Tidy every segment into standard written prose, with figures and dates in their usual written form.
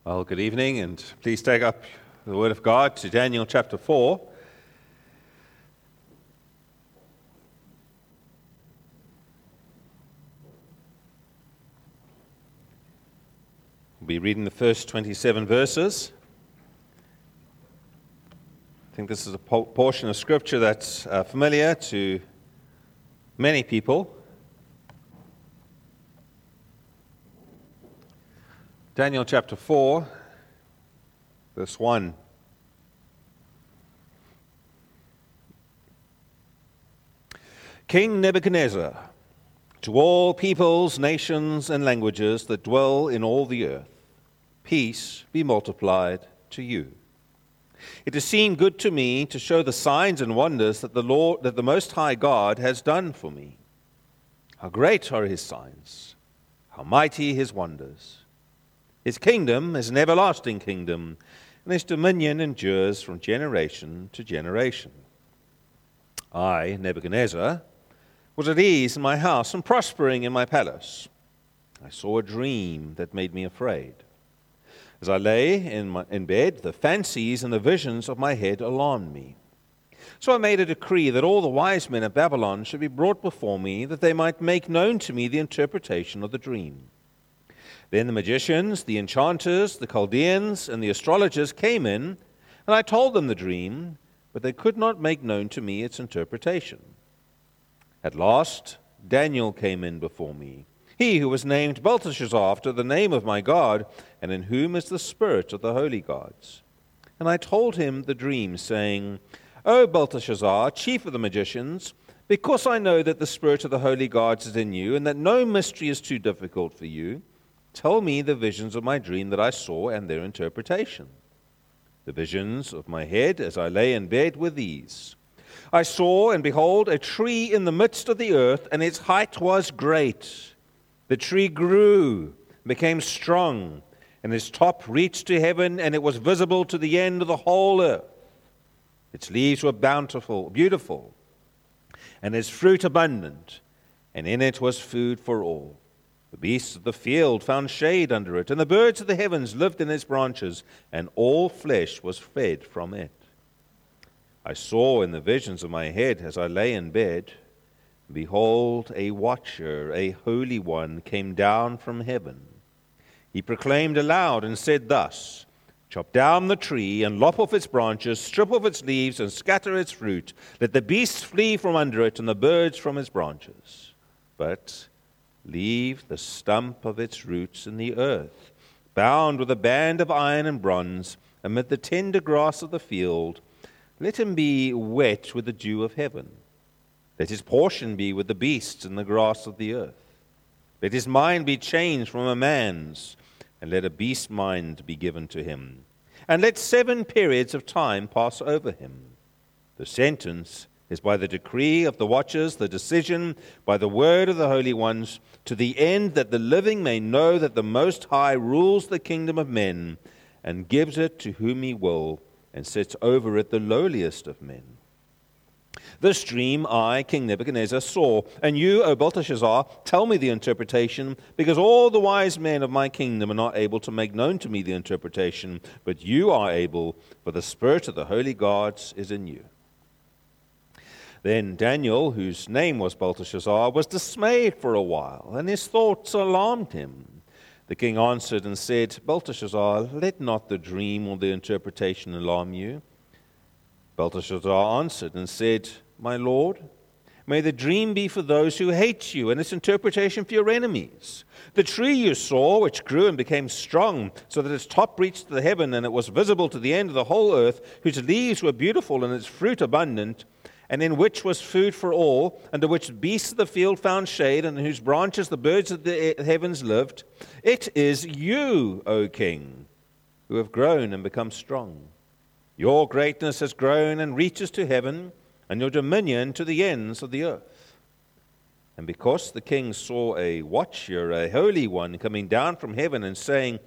Well, good evening, and please take up the Word of God to Daniel chapter 4. We'll be reading the first 27 verses. I think this is a portion of Scripture that's familiar to many people. Daniel chapter 4, verse 1. King Nebuchadnezzar, to all peoples, nations, and languages that dwell in all the earth, peace be multiplied to you. It has seemed good to me to show the signs and wonders that the Most High God has done for me. How great are his signs, how mighty his wonders. His kingdom is an everlasting kingdom, and his dominion endures from generation to generation. I, Nebuchadnezzar, was at ease in my house and prospering in my palace. I saw a dream that made me afraid. As I lay in bed, the fancies and the visions of my head alarmed me. So I made a decree that all the wise men of Babylon should be brought before me, that they might make known to me the interpretation of the dream. Then the magicians, the enchanters, the Chaldeans, and the astrologers came in, and I told them the dream, but they could not make known to me its interpretation. At last, Daniel came in before me, he who was named Belteshazzar after the name of my God, and in whom is the spirit of the holy gods. And I told him the dream, saying, O Belteshazzar, chief of the magicians, because I know that the spirit of the holy gods is in you, and that no mystery is too difficult for you, tell me the visions of my dream that I saw and their interpretation. The visions of my head as I lay in bed were these. I saw, and behold, a tree in the midst of the earth, and its height was great. The tree grew, became strong, and its top reached to heaven, and it was visible to the end of the whole earth. Its leaves were bountiful, beautiful, and its fruit abundant, and in it was food for all. The beasts of the field found shade under it, and the birds of the heavens lived in its branches, and all flesh was fed from it. I saw in the visions of my head as I lay in bed, behold, a watcher, a holy one, came down from heaven. He proclaimed aloud and said thus, Chop down the tree and lop off its branches, strip off its leaves and scatter its fruit. Let the beasts flee from under it and the birds from its branches. But leave the stump of its roots in the earth, bound with a band of iron and bronze, amid the tender grass of the field. Let him be wet with the dew of heaven. Let his portion be with the beasts and the grass of the earth. Let his mind be changed from a man's, and let a beast's mind be given to him. And let 7 periods of time pass over him. The sentence is by the decree of the watchers, the decision by the word of the holy ones, to the end that the living may know that the Most High rules the kingdom of men, and gives it to whom he will, and sets over it the lowliest of men. This dream I, King Nebuchadnezzar, saw, and you, O Belteshazzar, tell me the interpretation, because all the wise men of my kingdom are not able to make known to me the interpretation, but you are able, for the spirit of the holy gods is in you. Then Daniel, whose name was Belteshazzar, was dismayed for a while, and his thoughts alarmed him. The king answered and said, Belteshazzar, let not the dream or the interpretation alarm you. Belteshazzar answered and said, My lord, may the dream be for those who hate you, and its interpretation for your enemies. The tree you saw, which grew and became strong, so that its top reached to the heaven, and it was visible to the end of the whole earth, whose leaves were beautiful and its fruit abundant, and in which was food for all, under which beasts of the field found shade, and in whose branches the birds of the heavens lived. It is you, O king, who have grown and become strong. Your greatness has grown and reaches to heaven, and your dominion to the ends of the earth. And because the king saw a watcher, a holy one, coming down from heaven and saying,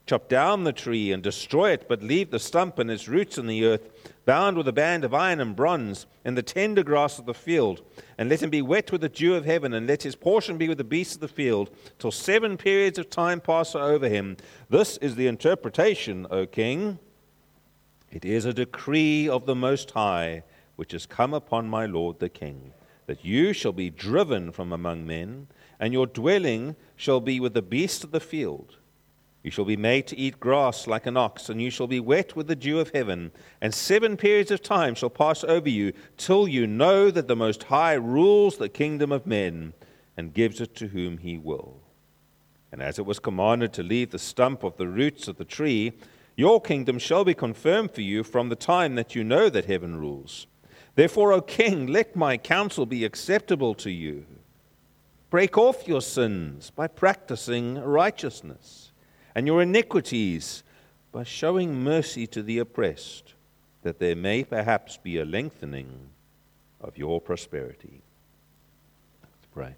Chop down the tree and destroy it, but leave the stump and its roots in the earth, bound with a band of iron and bronze, and the tender grass of the field. And let him be wet with the dew of heaven, and let his portion be with the beasts of the field, till 7 periods of time pass over him. This is the interpretation, O king. It is a decree of the Most High, which has come upon my lord the king, that you shall be driven from among men, and your dwelling shall be with the beasts of the field. You shall be made to eat grass like an ox, and you shall be wet with the dew of heaven. And 7 periods of time shall pass over you, till you know that the Most High rules the kingdom of men, and gives it to whom he will. And as it was commanded to leave the stump of the roots of the tree, your kingdom shall be confirmed for you from the time that you know that heaven rules. Therefore, O king, let my counsel be acceptable to you. Break off your sins by practicing righteousness, and your iniquities by showing mercy to the oppressed, that there may perhaps be a lengthening of your prosperity. Let's pray.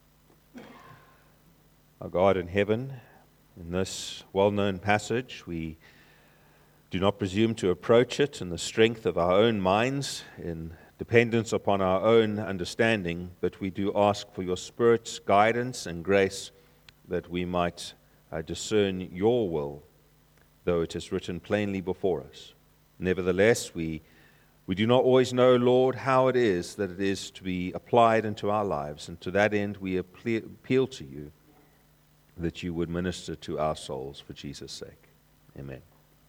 Our God in heaven, in this well-known passage, we do not presume to approach it in the strength of our own minds, in dependence upon our own understanding, but we do ask for your Spirit's guidance and grace that we might discern your will, though it is written plainly before us. Nevertheless, we do not always know, Lord, how it is that it is to be applied into our lives, and to that end we appeal to you that you would minister to our souls for Jesus' sake. Amen.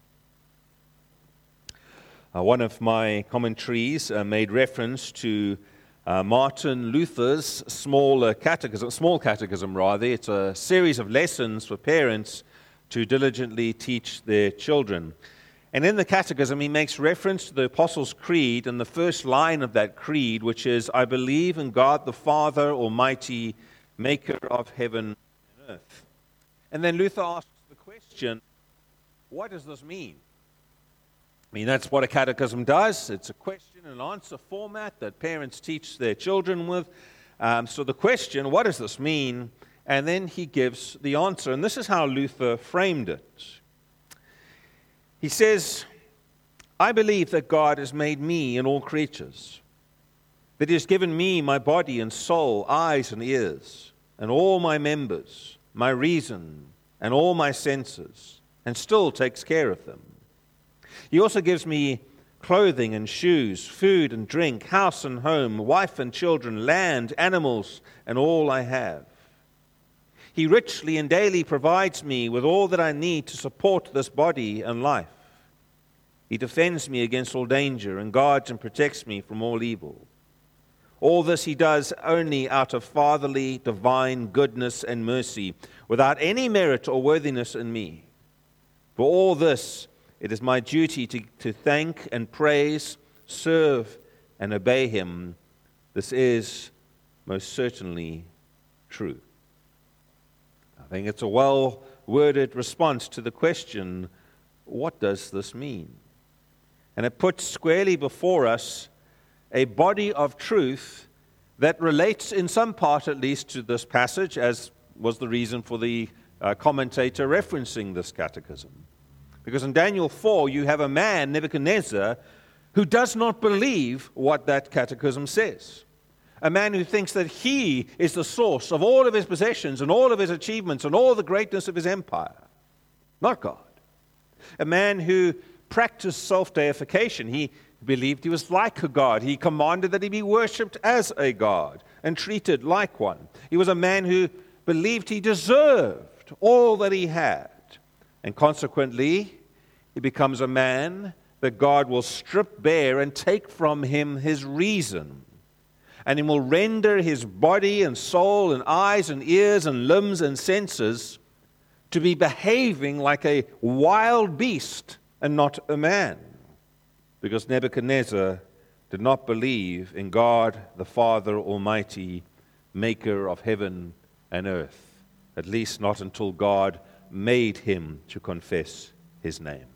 One of my commentaries made reference to Martin Luther's small catechism. It's a series of lessons for parents to diligently teach their children. And in the catechism, he makes reference to the Apostles' Creed and the first line of that creed, which is, I believe in God the Father Almighty, maker of heaven and earth. And then Luther asks the question, what does this mean? I mean, that's what a catechism does. It's a question and answer format that parents teach their children with. So the question, what does this mean? And then he gives the answer. And this is how Luther framed it. He says, I believe that God has made me and all creatures, that he has given me my body and soul, eyes and ears, and all my members, my reason, and all my senses, and still takes care of them. He also gives me clothing and shoes, food and drink, house and home, wife and children, land, animals, and all I have. He richly and daily provides me with all that I need to support this body and life. He defends me against all danger and guards and protects me from all evil. All this he does only out of fatherly, divine goodness and mercy, without any merit or worthiness in me. For all this, it is my duty to thank and praise, serve and obey him. This is most certainly true. I think it's a well-worded response to the question, what does this mean? And it puts squarely before us a body of truth that relates in some part at least to this passage, as was the reason for the commentator referencing this catechism. Because in Daniel 4, you have a man, Nebuchadnezzar, who does not believe what that catechism says. A man who thinks that he is the source of all of his possessions and all of his achievements and all the greatness of his empire, not God. A man who practiced self-deification. He believed he was like a god. He commanded that he be worshipped as a god and treated like one. He was a man who believed he deserved all that he had. And consequently, he becomes a man that God will strip bare and take from him his reason. And he will render his body and soul and eyes and ears and limbs and senses to be behaving like a wild beast and not a man. Because Nebuchadnezzar did not believe in God the Father Almighty, maker of heaven and earth. At least not until God made him to confess his name.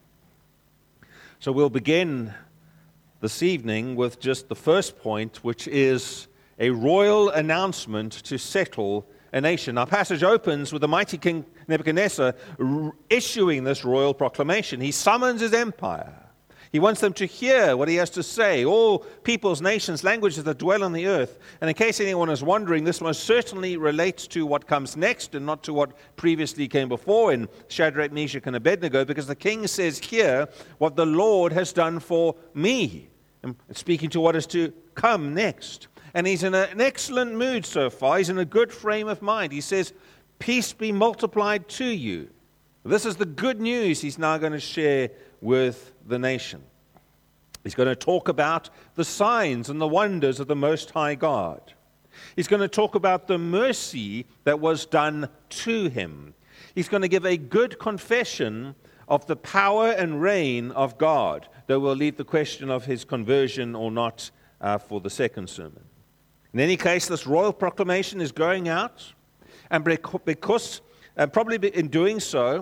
So we'll begin this evening with just the first point, which is a royal announcement to settle a nation. Our passage opens with the mighty King Nebuchadnezzar issuing this royal proclamation. He summons his empire. He wants them to hear what he has to say, all peoples, nations, languages that dwell on the earth. And in case anyone is wondering, this most certainly relates to what comes next and not to what previously came before in Shadrach, Meshach, and Abednego, because the king says here what the Lord has done for me, and speaking to what is to come next. And he's in an excellent mood so far. He's in a good frame of mind. He says, peace be multiplied to you. This is the good news he's now going to share with the nation. He's going to talk about the signs and the wonders of the Most High God. He's going to talk about the mercy that was done to him. He's going to give a good confession of the power and reign of God, though we'll leave the question of his conversion or not for the second sermon. In any case, this royal proclamation is going out, and because probably in doing so,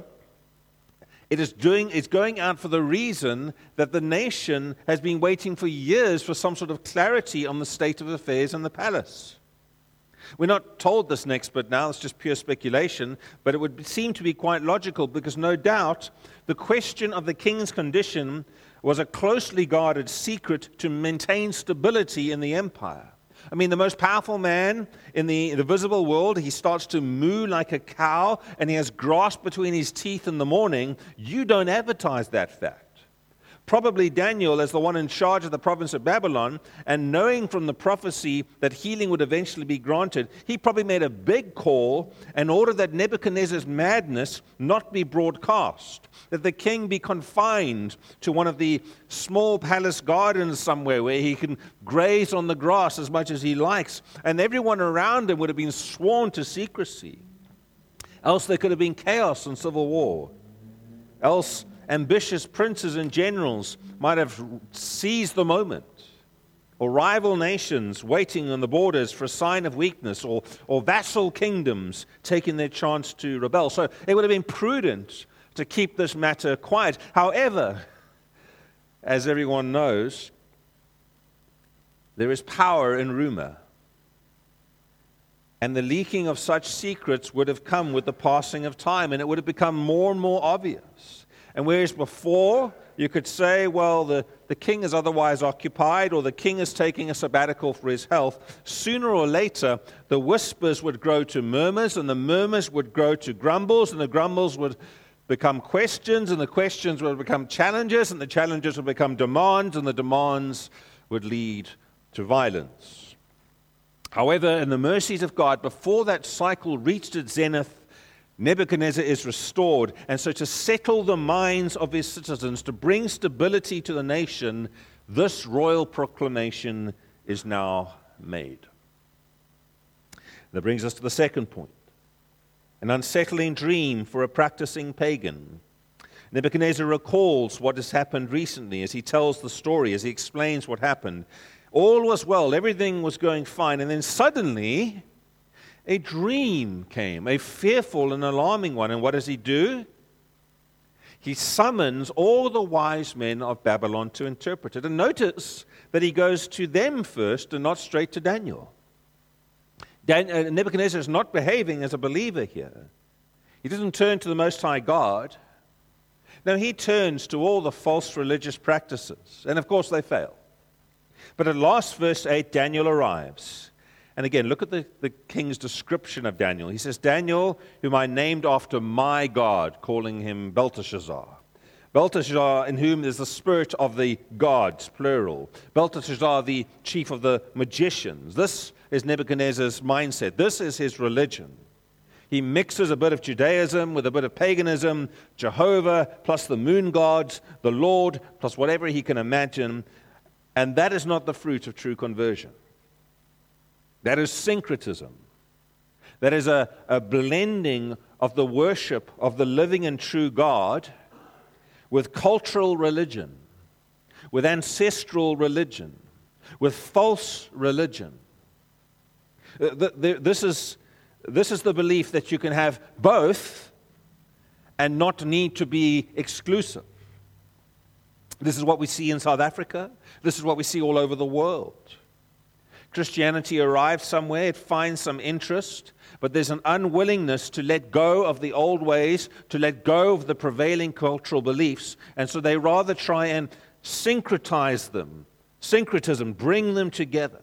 it's going out for the reason that the nation has been waiting for years for some sort of clarity on the state of affairs in the palace. We're not told this next bit now, it's just pure speculation, but it would seem to be quite logical because no doubt the question of the king's condition was a closely guarded secret to maintain stability in the empire. I mean, the most powerful man in the visible world, he starts to moo like a cow, and he has grass between his teeth in the morning. You don't advertise that fact. Probably Daniel, as the one in charge of the province of Babylon, and knowing from the prophecy that healing would eventually be granted, he probably made a big call in order that Nebuchadnezzar's madness not be broadcast, that the king be confined to one of the small palace gardens somewhere where he can graze on the grass as much as he likes, and everyone around him would have been sworn to secrecy. Else there could have been chaos and civil war. Else ambitious princes and generals might have seized the moment, or rival nations waiting on the borders for a sign of weakness, or vassal kingdoms taking their chance to rebel. So it would have been prudent to keep this matter quiet. However, as everyone knows, there is power in rumor. And the leaking of such secrets would have come with the passing of time, and it would have become more and more obvious. And whereas before you could say, well, the king is otherwise occupied, or the king is taking a sabbatical for his health, sooner or later the whispers would grow to murmurs, and the murmurs would grow to grumbles, and the grumbles would become questions, and the questions would become challenges, and the challenges would become demands, and the demands would lead to violence. However, in the mercies of God, before that cycle reached its zenith, Nebuchadnezzar is restored, and so to settle the minds of his citizens, to bring stability to the nation, this royal proclamation is now made. That brings us to the second point, an unsettling dream for a practicing pagan. Nebuchadnezzar recalls what has happened recently as he tells the story, as he explains what happened. All was well, everything was going fine, and then suddenly a dream came, a fearful and alarming one. And what does he do? He summons all the wise men of Babylon to interpret it. And notice that he goes to them first and not straight to Daniel. Nebuchadnezzar is not behaving as a believer here. He doesn't turn to the Most High God. No, he turns to all the false religious practices. And of course they fail. But at last, verse 8, Daniel arrives. And again, look at the king's description of Daniel. He says, Daniel, whom I named after my God, calling him Belteshazzar. Belteshazzar, in whom is the spirit of the gods, plural. Belteshazzar, the chief of the magicians. This is Nebuchadnezzar's mindset. This is his religion. He mixes a bit of Judaism with a bit of paganism, Jehovah plus the moon gods, the Lord plus whatever he can imagine. And that is not the fruit of true conversion. That is syncretism. That is a blending of the worship of the living and true God with cultural religion, with ancestral religion, with false religion. This is the belief that you can have both and not need to be exclusive. This is what we see in South Africa. This is what we see all over the world. Christianity arrives somewhere, it finds some interest, but there's an unwillingness to let go of the old ways, to let go of the prevailing cultural beliefs, and so they rather try and syncretize them. Syncretism, bring them together.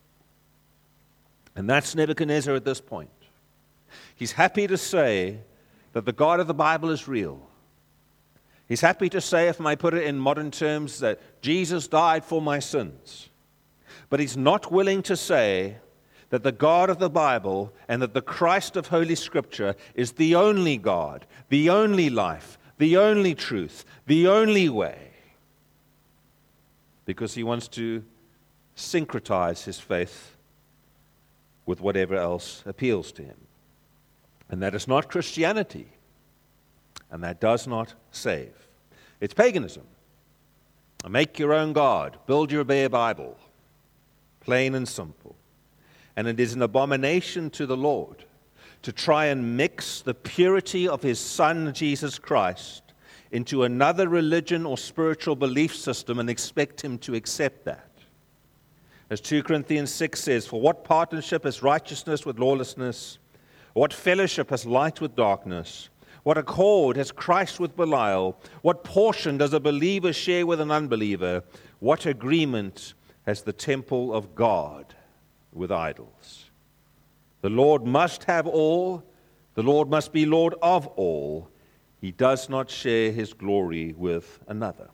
And that's Nebuchadnezzar at this point. He's happy to say that the God of the Bible is real. He's happy to say, if I may put it in modern terms, that Jesus died for my sins. But he's not willing to say that the God of the Bible and that the Christ of Holy Scripture is the only God, the only life, the only truth, the only way. Because he wants to syncretize his faith with whatever else appeals to him. And that is not Christianity. And that does not save. It's paganism. Make your own God. Build your bare Bible. Plain and simple. And it is an abomination to the Lord to try and mix the purity of his Son, Jesus Christ, into another religion or spiritual belief system and expect him to accept that. As 2 Corinthians 6 says, for what partnership has righteousness with lawlessness? What fellowship has light with darkness? What accord has Christ with Belial? What portion does a believer share with an unbeliever? What agreement has the temple of God with idols? The Lord must have all. The Lord must be Lord of all. He does not share his glory with another.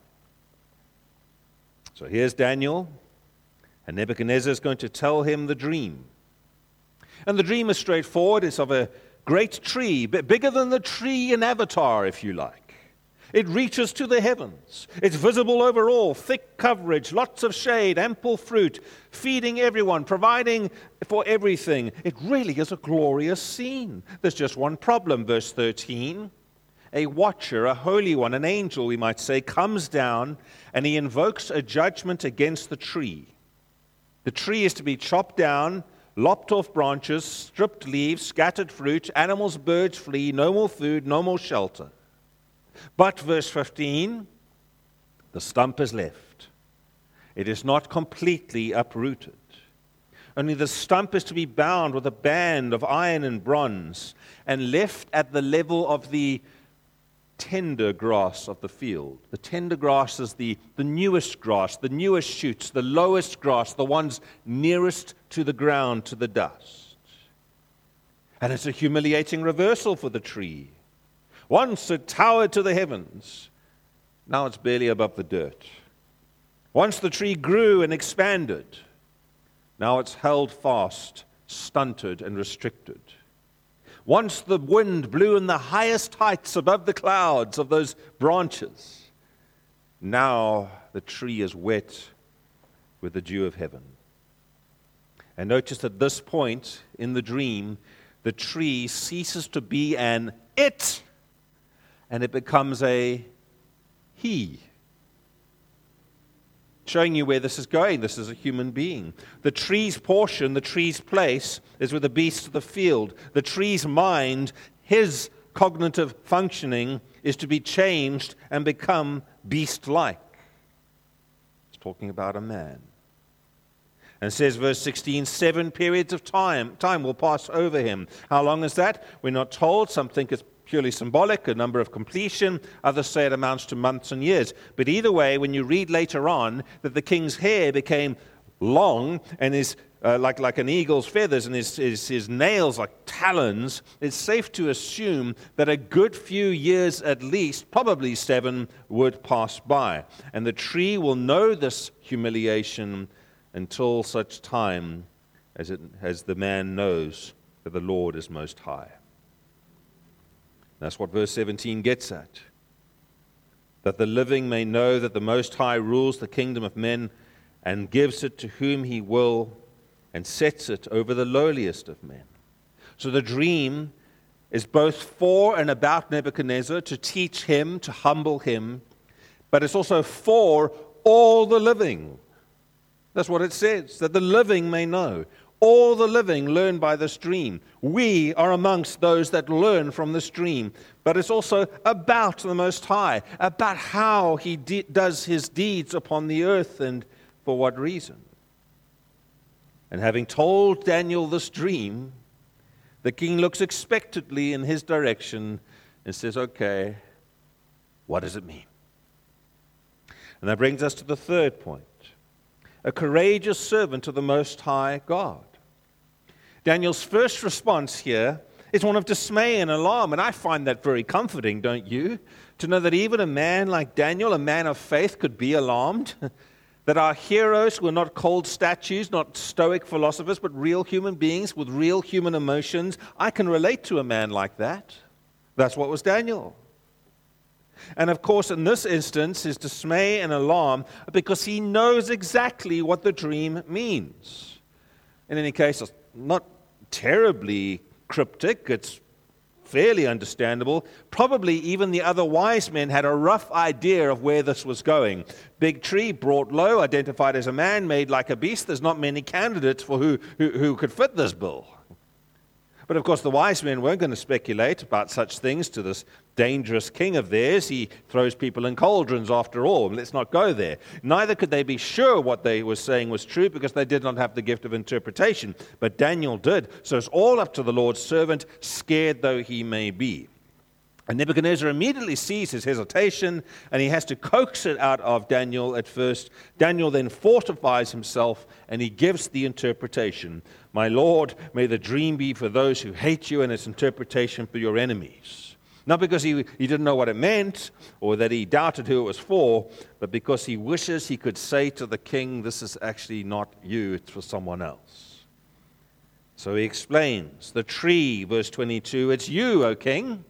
So here's Daniel, and Nebuchadnezzar is going to tell him the dream. And the dream is straightforward. It's of a great tree, bigger than the tree in Avatar, if you like. It reaches to the heavens. It's visible over all, thick coverage, lots of shade, ample fruit, feeding everyone, providing for everything. It really is a glorious scene. There's just one problem, verse 13. A watcher, a holy one, an angel, we might say, comes down and he invokes a judgment against the tree. The tree is to be chopped down, lopped off branches, stripped leaves, scattered fruit, animals, birds flee, no more food, no more shelter. But, verse 15, the stump is left. It is not completely uprooted. Only the stump is to be bound with a band of iron and bronze and left at the level of the tender grass of the field. The tender grass is the newest grass, the newest shoots, the lowest grass, the ones nearest to the ground, to the dust. And it's a humiliating reversal for the tree. Once it towered to the heavens, now it's barely above the dirt. Once the tree grew and expanded, now it's held fast, stunted and restricted. Once the wind blew in the highest heights above the clouds of those branches, now the tree is wet with the dew of heaven. And notice at this point in the dream, the tree ceases to be an it, and it becomes a he. Showing you where this is going. This is a human being. The tree's portion, the tree's place, is with the beasts of the field. The tree's mind, his cognitive functioning, is to be changed and become beast-like. It's talking about a man. And it says, verse 16, 7 periods of time will pass over him. How long is that? We're not told. Some think it's purely symbolic, a number of completion. Others say it amounts to months and years. But either way, when you read later on that the king's hair became long and is like an eagle's feathers and his nails like talons, it's safe to assume that a good few years at least, probably 7, would pass by. And the tree will know this humiliation until such time as the man knows that the Lord is most high. That's what verse 17 gets at. That the living may know that the Most High rules the kingdom of men and gives it to whom he will and sets it over the lowliest of men. So the dream is both for and about Nebuchadnezzar, to teach him, to humble him, but it's also for all the living. That's what it says, that the living may know. All the living learn by this dream. We are amongst those that learn from this dream. But it's also about the Most High, about how he does his deeds upon the earth and for what reason. And having told Daniel this dream, the king looks expectantly in his direction and says, okay, what does it mean? And that brings us to the third point. A courageous servant of the Most High God. Daniel's first response here is one of dismay and alarm, and I find that very comforting, don't you? To know that even a man like Daniel, a man of faith, could be alarmed. That our heroes were not cold statues, not stoic philosophers, but real human beings with real human emotions. I can relate to a man like that. That's what was Daniel. And of course, in this instance, his dismay and alarm, because he knows exactly what the dream means. In any case, it's not terribly cryptic. It's fairly understandable. Probably even the other wise men had a rough idea of where this was going. Big tree, brought low, identified as a man, made like a beast. There's not many candidates for who could fit this bill. But of course, the wise men weren't going to speculate about such things to this dangerous king of theirs. He throws people in cauldrons after all. Let's not go there. Neither could they be sure what they were saying was true because they did not have the gift of interpretation. But Daniel did. So it's all up to the Lord's servant, scared though he may be. And Nebuchadnezzar immediately sees his hesitation, and he has to coax it out of Daniel at first. Daniel then fortifies himself, and he gives the interpretation. My Lord, may the dream be for those who hate you, and its interpretation for your enemies. Not because he didn't know what it meant, or that he doubted who it was for, but because he wishes he could say to the king, this is actually not you, it's for someone else. So he explains, the tree, verse 22, it's you, O king.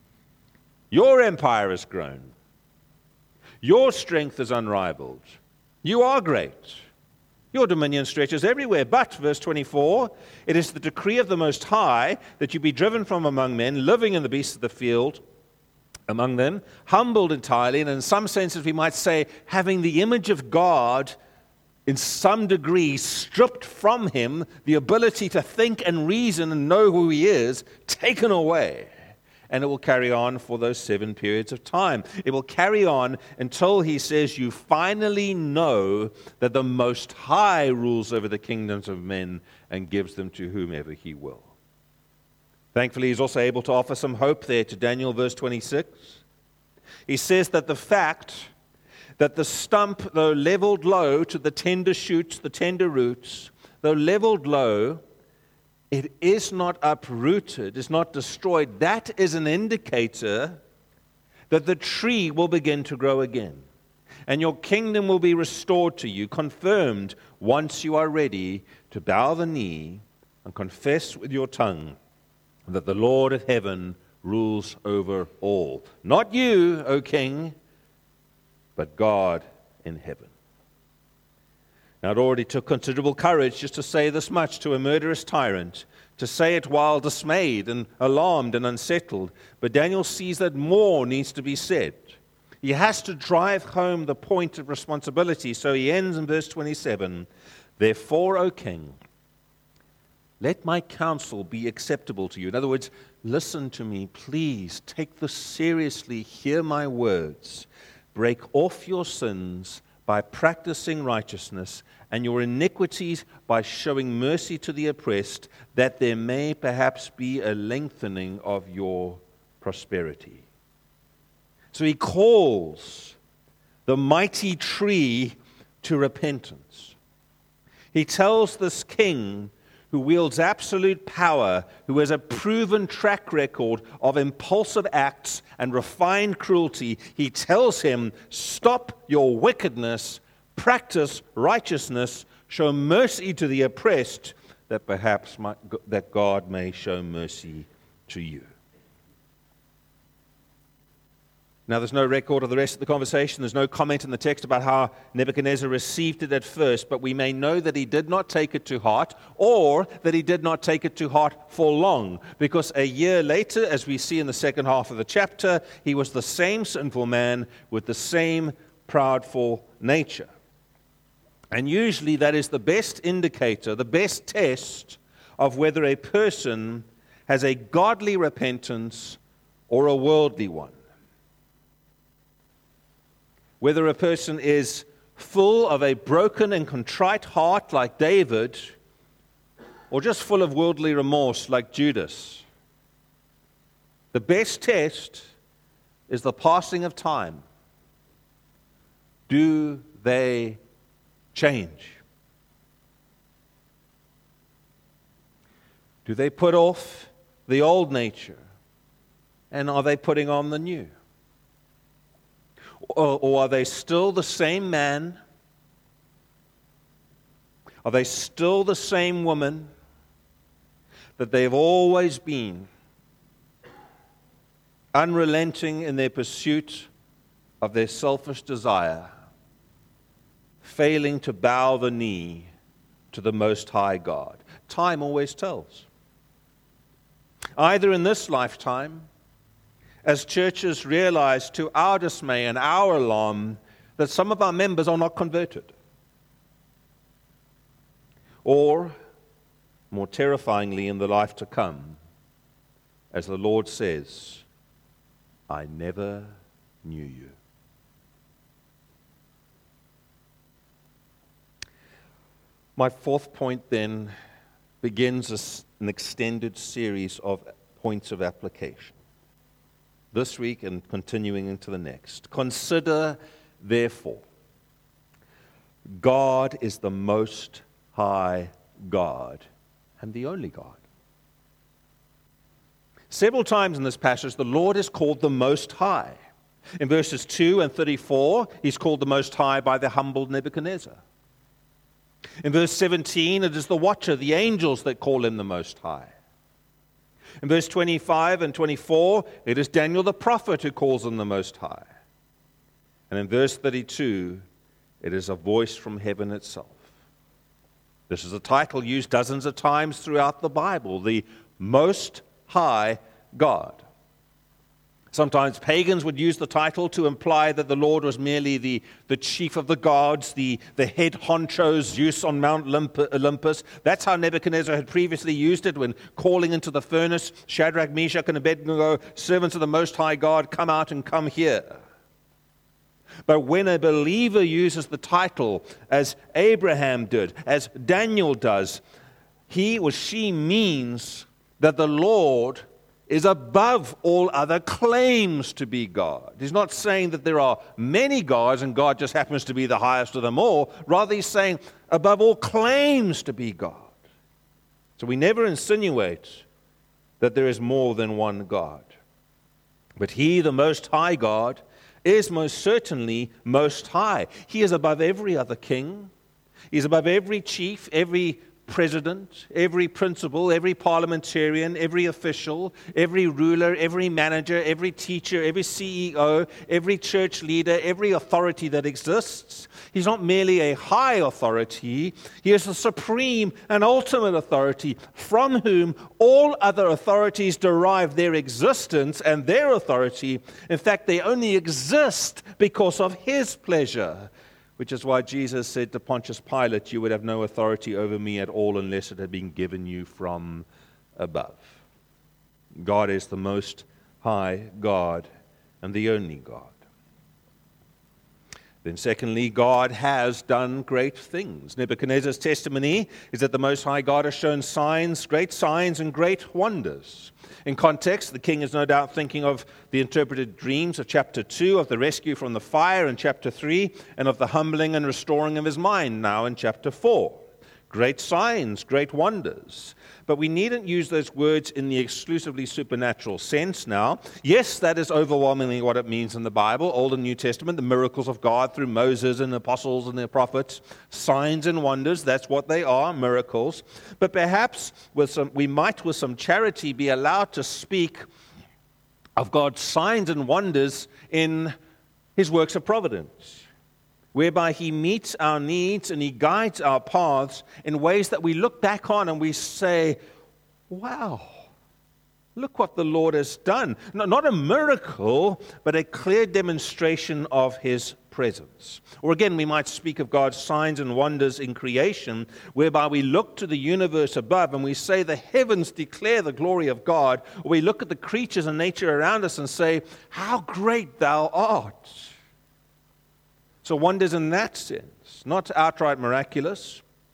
Your empire has grown. Your strength is unrivaled. You are great. Your dominion stretches everywhere. But, verse 24, it is the decree of the Most High that you be driven from among men, living in the beasts of the field among them, humbled entirely, and in some senses we might say, having the image of God in some degree stripped from him, the ability to think and reason and know who he is, taken away. And it will carry on for those 7 periods of time. It will carry on until he says you finally know that the Most High rules over the kingdoms of men and gives them to whomever he will. Thankfully, he's also able to offer some hope there to Daniel, verse 26. He says that the fact that the stump, though leveled low to the tender shoots, the tender roots, though leveled low, it is not uprooted, it's not destroyed. That is an indicator that the tree will begin to grow again. And your kingdom will be restored to you, confirmed once you are ready to bow the knee and confess with your tongue that the Lord of heaven rules over all. Not you, O king, but God in heaven. Now, it already took considerable courage just to say this much to a murderous tyrant, to say it while dismayed and alarmed and unsettled. But Daniel sees that more needs to be said. He has to drive home the point of responsibility. So he ends in verse 27, Therefore, O king, let my counsel be acceptable to you. In other words, listen to me, please. Take this seriously. Hear my words. Break off your sins by practicing righteousness, and your iniquities by showing mercy to the oppressed, that there may perhaps be a lengthening of your prosperity. So he calls the mighty tree to repentance. He tells this king who wields absolute power, who has a proven track record of impulsive acts and refined cruelty, he tells him, stop your wickedness, practice righteousness, show mercy to the oppressed, that perhaps that God may show mercy to you. Now, there's no record of the rest of the conversation. There's no comment in the text about how Nebuchadnezzar received it at first, but we may know that he did not take it to heart, or that he did not take it to heart for long, because a year later, as we see in the second half of the chapter, he was the same sinful man with the same proudful nature. And usually that is the best indicator, the best test of whether a person has a godly repentance or a worldly one. Whether a person is full of a broken and contrite heart like David, or just full of worldly remorse like Judas. The best test is the passing of time. Do they change? Do they put off the old nature, and are they putting on the new? Or are they still the same man? Are they still the same woman that they've always been, unrelenting in their pursuit of their selfish desire, failing to bow the knee to the Most High God? Time always tells. Either in this lifetime, as churches realize to our dismay and our alarm that some of our members are not converted, or, more terrifyingly, in the life to come, as the Lord says, I never knew you. My fourth point then begins an extended series of points of application. This week and continuing into the next. Consider, therefore, God is the Most High God and the only God. Several times in this passage, the Lord is called the Most High. In verses 2 and 34, he's called the Most High by the humbled Nebuchadnezzar. In verse 17, it is the watcher, the angels, that call him the Most High. In verse 25 and 24, it is Daniel the prophet who calls him the Most High. And in verse 32, it is a voice from heaven itself. This is a title used dozens of times throughout the Bible, the Most High God. Sometimes pagans would use the title to imply that the Lord was merely the chief of the gods, the head honcho, Zeus on Mount Olympus. That's how Nebuchadnezzar had previously used it when calling into the furnace, Shadrach, Meshach, and Abednego, servants of the Most High God, come out and come here. But when a believer uses the title, as Abraham did, as Daniel does, he or she means that the Lord is above all other claims to be God. He's not saying that there are many gods and God just happens to be the highest of them all. Rather, he's saying above all claims to be God. So we never insinuate that there is more than one God. But he, the Most High God, is most certainly most high. He is above every other king. He is above every chief, every president, every principal, every parliamentarian, every official, every ruler, every manager, every teacher, every CEO, every church leader, every authority that exists. He's not merely a high authority. He is the supreme and ultimate authority from whom all other authorities derive their existence and their authority. In fact, they only exist because of his pleasure. Which is why Jesus said to Pontius Pilate, you would have no authority over me at all unless it had been given you from above. God is the Most High God and the only God. Then secondly, God has done great things. Nebuchadnezzar's testimony is that the Most High God has shown signs, great signs and great wonders. In context, the king is no doubt thinking of the interpreted dreams of chapter 2, of the rescue from the fire in chapter 3, and of the humbling and restoring of his mind now in chapter 4. Great signs, great wonders. But we needn't use those words in the exclusively supernatural sense now. Yes, that is overwhelmingly what it means in the Bible, Old and New Testament, the miracles of God through Moses and the apostles and the prophets. Signs and wonders, that's what they are, miracles. But perhaps we might with some charity be allowed to speak of God's signs and wonders in his works of providence, whereby he meets our needs and he guides our paths in ways that we look back on and we say, wow, look what the Lord has done. Not a miracle, but a clear demonstration of his presence. Or again, we might speak of God's signs and wonders in creation, whereby we look to the universe above and we say the heavens declare the glory of God. Or we look at the creatures and nature around us and say, how great thou art. So wonders in that sense, not outright miraculous,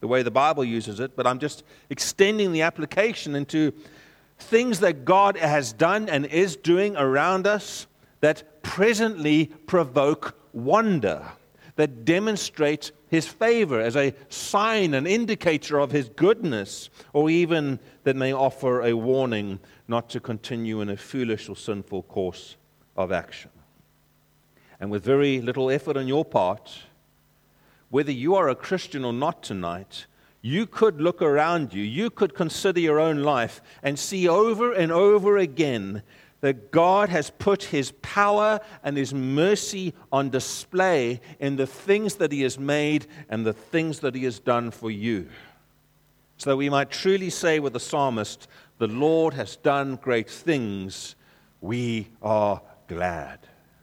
the way the Bible uses it, but I'm just extending the application into things that God has done and is doing around us that presently provoke wonder, that demonstrate His favor as a sign, an indicator of His goodness, or even that may offer a warning not to continue in a foolish or sinful course of action. And with very little effort on your part, whether you are a Christian or not tonight, you could look around you, you could consider your own life and see over and over again that God has put His power and His mercy on display in the things that He has made and the things that He has done for you. So that we might truly say with the psalmist, the Lord has done great things, we are glad.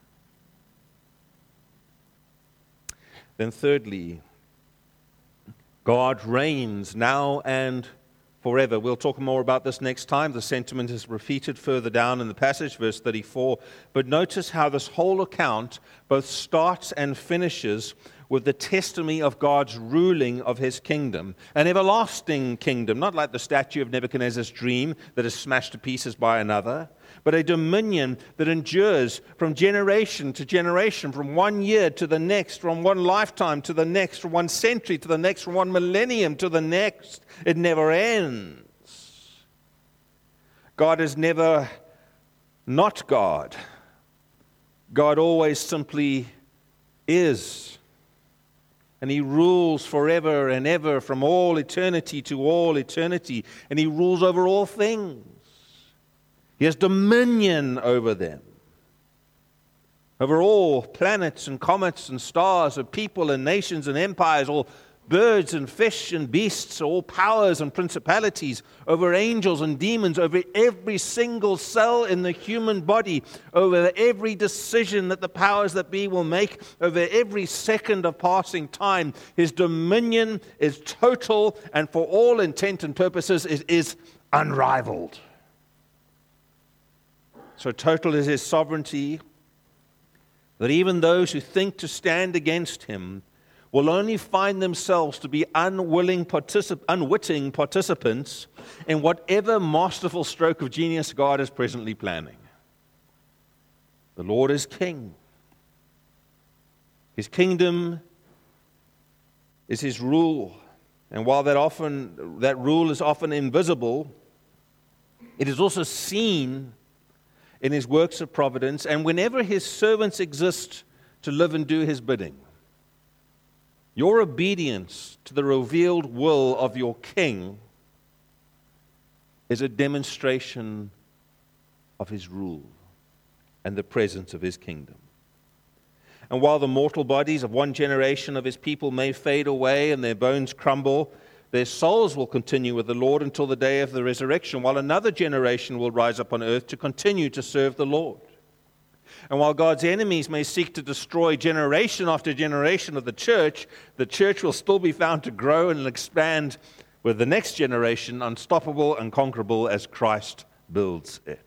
Then thirdly, God reigns now and forever. We'll talk more about this next time. The sentiment is repeated further down in the passage, verse 34. But notice how this whole account both starts and finishes with the testimony of God's ruling of His kingdom. An everlasting kingdom, not like the statue of Nebuchadnezzar's dream that is smashed to pieces by another, but a dominion that endures from generation to generation, from 1 year to the next, from one lifetime to the next, from 1 century to the next, from 1 millennium to the next. It never ends. God is never not God. God always simply is. And He rules forever and ever, from all eternity to all eternity. And He rules over all things. He has dominion over them, over all planets and comets and stars, of people and nations and empires, all birds and fish and beasts, all powers and principalities, over angels and demons, over every single cell in the human body, over every decision that the powers that be will make, over every second of passing time. His dominion is total, and for all intent and purposes, it is unrivaled. So total is His sovereignty that even those who think to stand against Him will only find themselves to be unwitting participants in whatever masterful stroke of genius God is presently planning. The Lord is King. His kingdom is His rule. And while that rule is often invisible, it is also seen in His works of providence, and whenever His servants exist to live and do His bidding. Your obedience to the revealed will of your King is a demonstration of His rule and the presence of His kingdom. And while the mortal bodies of one generation of His people may fade away and their bones crumble, their souls will continue with the Lord until the day of the resurrection, while another generation will rise up on earth to continue to serve the Lord. And while God's enemies may seek to destroy generation after generation of the church will still be found to grow and expand with the next generation, unstoppable and conquerable as Christ builds it.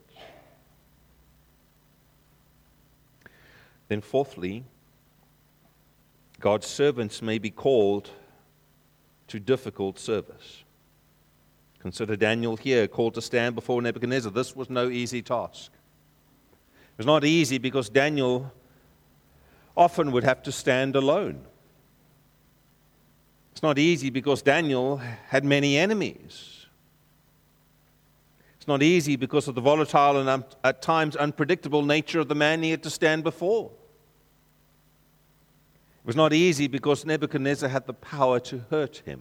Then fourthly, God's servants may be called to difficult service. Consider Daniel here, called to stand before Nebuchadnezzar. This was no easy task. It was not easy because Daniel often would have to stand alone. It's not easy because Daniel had many enemies. It's not easy because of the volatile and at times unpredictable nature of the man he had to stand before. It was not easy because Nebuchadnezzar had the power to hurt him.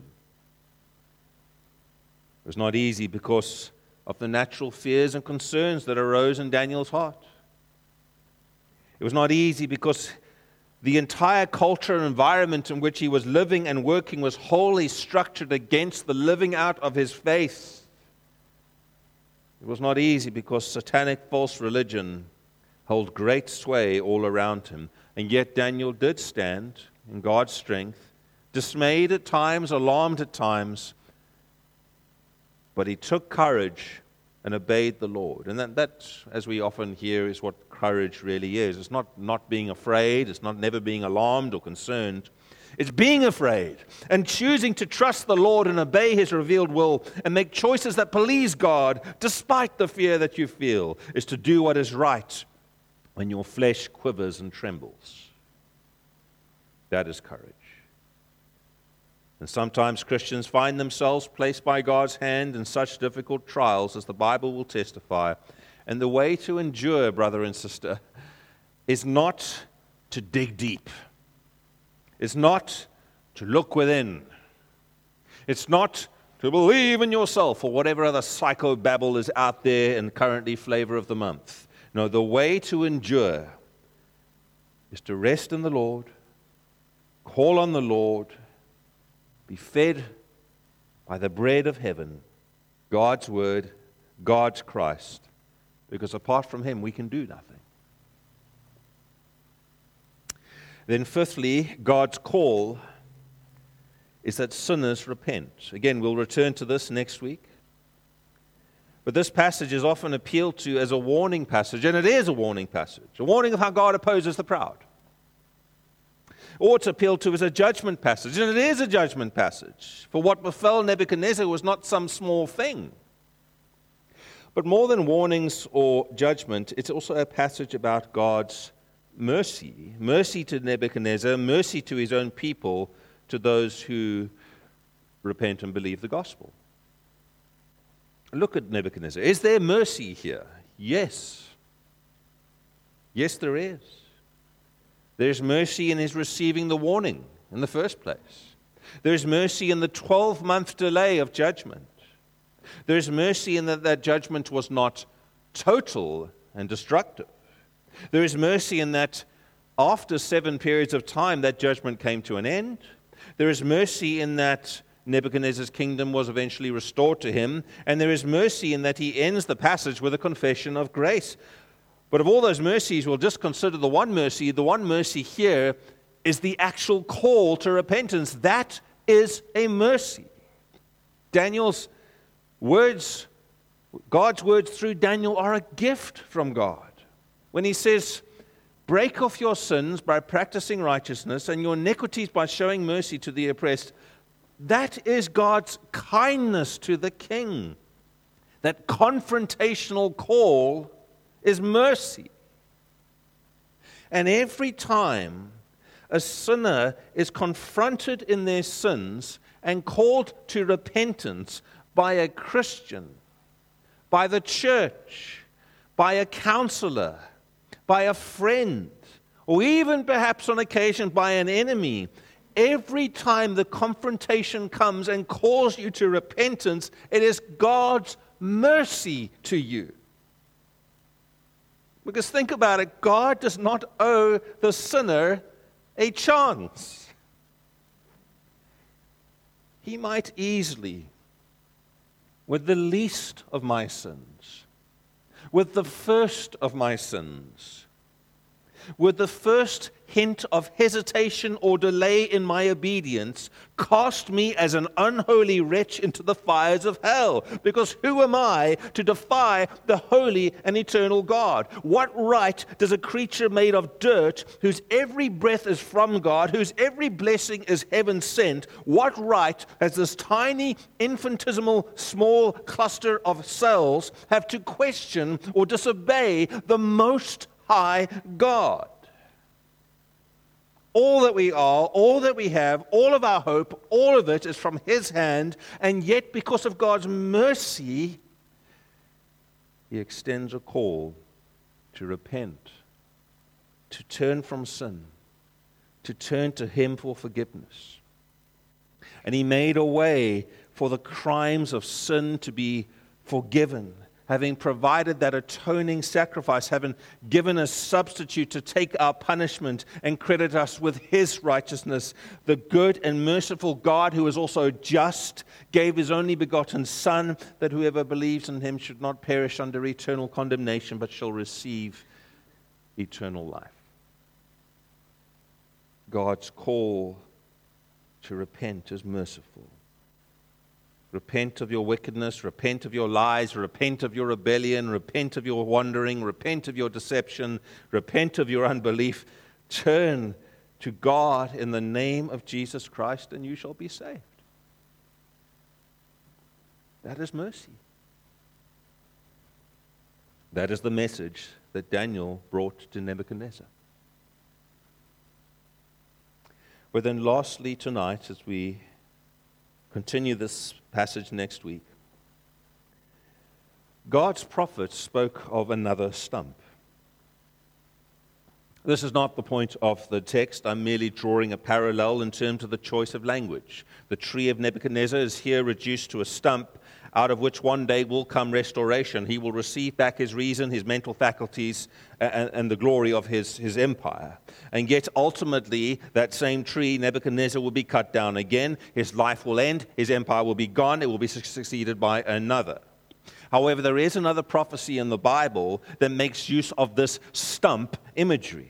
It was not easy because of the natural fears and concerns that arose in Daniel's heart. It was not easy because the entire culture and environment in which he was living and working was wholly structured against the living out of his faith. It was not easy because satanic false religion held great sway all around him. And yet Daniel did stand in God's strength, dismayed at times, alarmed at times, but he took courage and obeyed the Lord. And that, as we often hear, is what courage really is. It's not being afraid. It's not never being alarmed or concerned. It's being afraid and choosing to trust the Lord and obey His revealed will and make choices that please God despite the fear that you feel, is to do what is right when your flesh quivers and trembles. That is courage. And sometimes Christians find themselves placed by God's hand in such difficult trials, as the Bible will testify. And the way to endure, brother and sister, is not to dig deep. It's not to look within. It's not to believe in yourself or whatever other psychobabble is out there and currently flavor of the month. No, the way to endure is to rest in the Lord, call on the Lord, be fed by the bread of heaven, God's Word, God's Christ, because apart from Him we can do nothing. Then fifthly, God's call is that sinners repent. Again, we'll return to this next week. But this passage is often appealed to as a warning passage, and it is a warning passage, a warning of how God opposes the proud. Or it's appealed to as a judgment passage, and it is a judgment passage. For what befell Nebuchadnezzar was not some small thing. But more than warnings or judgment, it's also a passage about God's mercy. Mercy to Nebuchadnezzar, mercy to his own people, to those who repent and believe the gospel. Look at Nebuchadnezzar. Is there mercy here? Yes. Yes, there is. There's mercy in his receiving the warning in the first place. There's mercy in the 12-month delay of judgment. There's mercy in that judgment was not total and destructive. There is mercy in that after 7 periods of time, that judgment came to an end. There is mercy in that Nebuchadnezzar's kingdom was eventually restored to him. And there is mercy in that he ends the passage with a confession of grace. But of all those mercies, we'll just consider the one mercy. The one mercy here is the actual call to repentance. That is a mercy. Daniel's words, God's words through Daniel, are a gift from God. When he says, break off your sins by practicing righteousness and your iniquities by showing mercy to the oppressed, that is God's kindness to the king. That confrontational call is mercy. And every time a sinner is confronted in their sins and called to repentance by a Christian, by the church, by a counselor, by a friend, or even perhaps on occasion by an enemy, every time the confrontation comes and calls you to repentance, it is God's mercy to you. Because think about it, God does not owe the sinner a chance. He might easily, with the least of my sins, with the first of my sins, with the first hint of hesitation or delay in my obedience, cast me as an unholy wretch into the fires of hell. Because who am I to defy the holy and eternal God? What right does a creature made of dirt, whose every breath is from God, whose every blessing is heaven sent, what right has this tiny, infinitesimal, small cluster of cells have to question or disobey the Most High God? All that we are, all that we have, all of our hope, all of it is from His hand, and yet because of God's mercy, He extends a call to repent, to turn from sin, to turn to Him for forgiveness. And He made a way for the crimes of sin to be forgiven, having provided that atoning sacrifice, having given a substitute to take our punishment and credit us with His righteousness. The good and merciful God, who is also just, gave His only begotten Son, that whoever believes in Him should not perish under eternal condemnation, but shall receive eternal life. God's call to repent is merciful. Repent of your wickedness, repent of your lies, repent of your rebellion, repent of your wandering, repent of your deception, repent of your unbelief. Turn to God in the name of Jesus Christ, and you shall be saved. That is mercy. That is the message that Daniel brought to Nebuchadnezzar. But then lastly tonight, as we continue this passage next week, God's prophet spoke of another stump. This is not the point of the text. I'm merely drawing a parallel in terms of the choice of language. The tree of Nebuchadnezzar is here reduced to a stump, out of which one day will come restoration. He will receive back his reason, his mental faculties, and the glory of his empire. And yet, ultimately, that same tree, Nebuchadnezzar, will be cut down again. His life will end. His empire will be gone. It will be succeeded by another. However, there is another prophecy in the Bible that makes use of this stump imagery.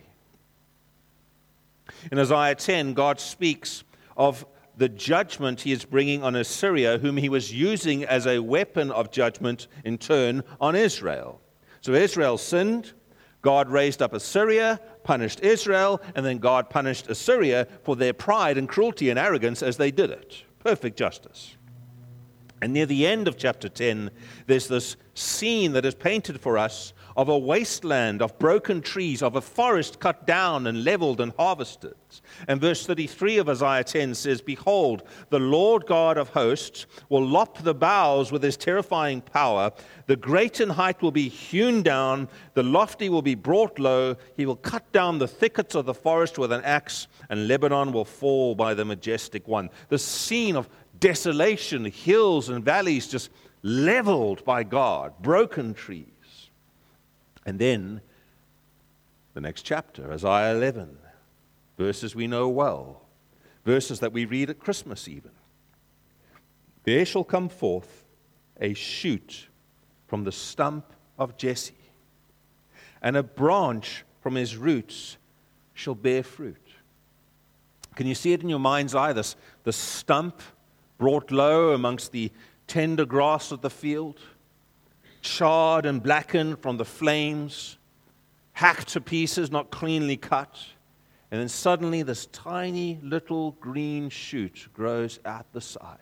In Isaiah 10, God speaks of the judgment he is bringing on Assyria, whom he was using as a weapon of judgment in turn on Israel. So Israel sinned, God raised up Assyria, punished Israel, and then God punished Assyria for their pride and cruelty and arrogance as they did it. Perfect justice. And near the end of chapter 10, there's this scene that is painted for us of a wasteland, of broken trees, of a forest cut down and leveled and harvested. And verse 33 of Isaiah 10 says, "Behold, the Lord God of hosts will lop the boughs with his terrifying power. The great in height will be hewn down. The lofty will be brought low. He will cut down the thickets of the forest with an axe, and Lebanon will fall by the majestic one." The scene of desolation, hills and valleys just leveled by God, broken trees. And then the next chapter, Isaiah 11, verses we know well, verses that we read at Christmas even. "There shall come forth a shoot from the stump of Jesse, and a branch from his roots shall bear fruit." Can you see it in your mind's eye, the stump brought low amongst the tender grass of the field, charred and blackened from the flames, hacked to pieces, not cleanly cut. And then suddenly this tiny little green shoot grows at the side.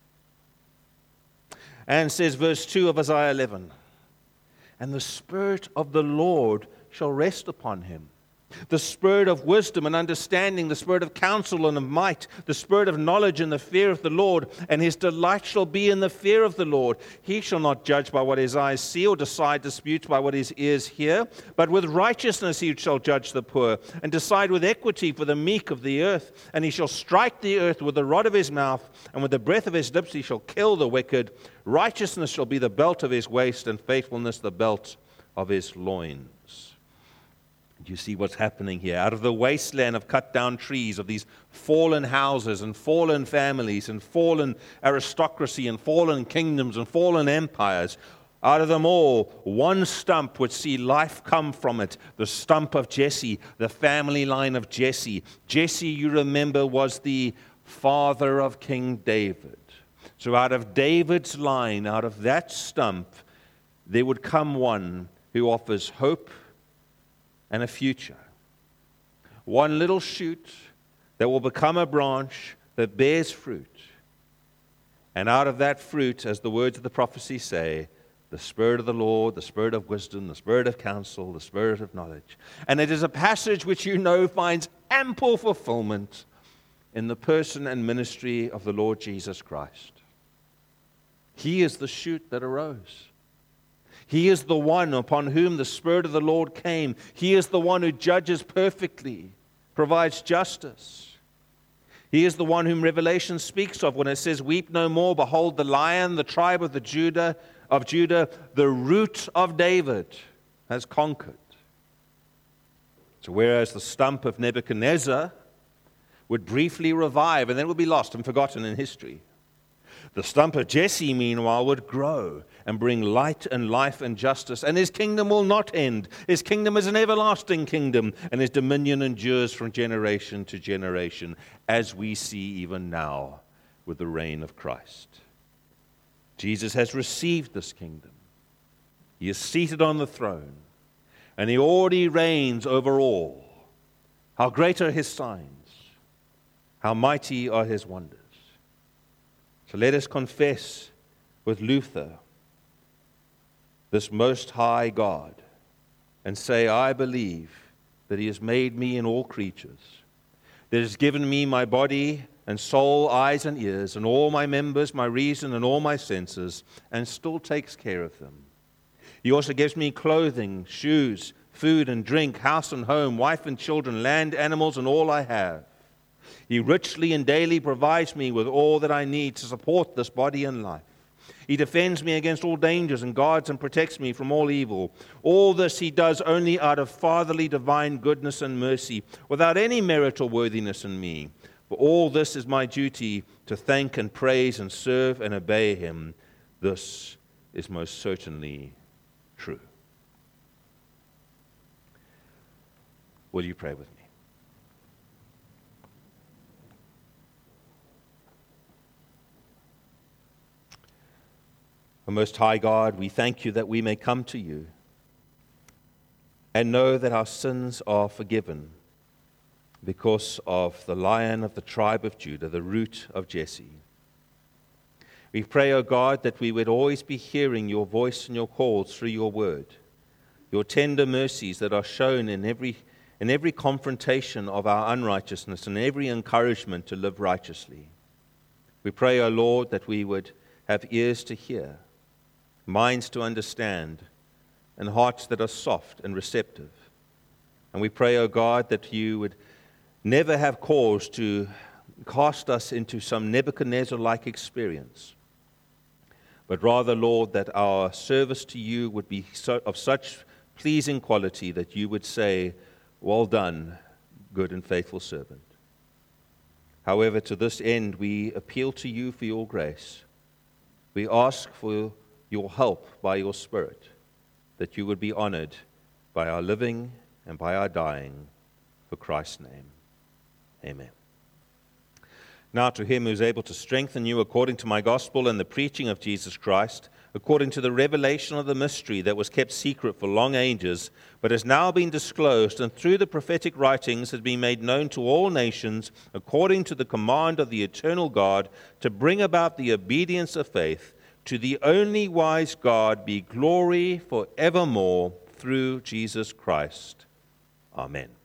And says verse 2 of Isaiah 11, "And the Spirit of the Lord shall rest upon him. The Spirit of wisdom and understanding, the Spirit of counsel and of might, the Spirit of knowledge and the fear of the Lord, and his delight shall be in the fear of the Lord. He shall not judge by what his eyes see, or decide disputes by what his ears hear, but with righteousness he shall judge the poor, and decide with equity for the meek of the earth. And he shall strike the earth with the rod of his mouth, and with the breath of his lips he shall kill the wicked. Righteousness shall be the belt of his waist, and faithfulness the belt of his loins." Do you see what's happening here? Out of the wasteland of cut down trees, of these fallen houses and fallen families and fallen aristocracy and fallen kingdoms and fallen empires, out of them all, one stump would see life come from it, the stump of Jesse, the family line of Jesse. Jesse, you remember, was the father of King David. So out of David's line, out of that stump, there would come one who offers hope and a future. One little shoot that will become a branch that bears fruit. And out of that fruit, as the words of the prophecy say, the Spirit of the Lord, the Spirit of wisdom, the Spirit of counsel, the Spirit of knowledge. And it is a passage which you know finds ample fulfillment in the person and ministry of the Lord Jesus Christ. He is the shoot that arose. He is the one upon whom the Spirit of the Lord came. He is the one who judges perfectly, provides justice. He is the one whom Revelation speaks of when it says, "Weep no more, behold the Lion, the tribe of Judah, the root of David, has conquered." So whereas the stump of Nebuchadnezzar would briefly revive and then would be lost and forgotten in history, the stump of Jesse, meanwhile, would grow and bring light and life and justice. And his kingdom will not end. His kingdom is an everlasting kingdom, and his dominion endures from generation to generation, as we see even now with the reign of Christ. Jesus has received this kingdom. He is seated on the throne, and he already reigns over all. How great are his signs! How mighty are his wonders! So let us confess with Luther this most high God and say, I believe that he has made me and all creatures, that he has given me my body and soul, eyes and ears, and all my members, my reason and all my senses, and still takes care of them. He also gives me clothing, shoes, food and drink, house and home, wife and children, land, animals, and all I have. He richly and daily provides me with all that I need to support this body and life. He defends me against all dangers and guards and protects me from all evil. All this he does only out of fatherly divine goodness and mercy, without any merit or worthiness in me. For all this is my duty, to thank and praise and serve and obey him. This is most certainly true. Will you pray with me? O Most High God, we thank you that we may come to you and know that our sins are forgiven because of the Lion of the tribe of Judah, the root of Jesse. We pray, O God, that we would always be hearing your voice and your calls through your word, your tender mercies that are shown in every confrontation of our unrighteousness and every encouragement to live righteously. We pray, O Lord, that we would have ears to hear, minds to understand, and hearts that are soft and receptive. And we pray, O God, that you would never have cause to cast us into some Nebuchadnezzar-like experience, but rather, Lord, that our service to you would be of such pleasing quality that you would say, well done, good and faithful servant. However, to this end, we appeal to you for your grace. We ask for your help by your Spirit, that you would be honored by our living and by our dying, for Christ's name. Amen. Now to him who is able to strengthen you according to my gospel and the preaching of Jesus Christ, according to the revelation of the mystery that was kept secret for long ages, but has now been disclosed, and through the prophetic writings has been made known to all nations, according to the command of the eternal God, to bring about the obedience of faith. To the only wise God be glory forevermore through Jesus Christ. Amen.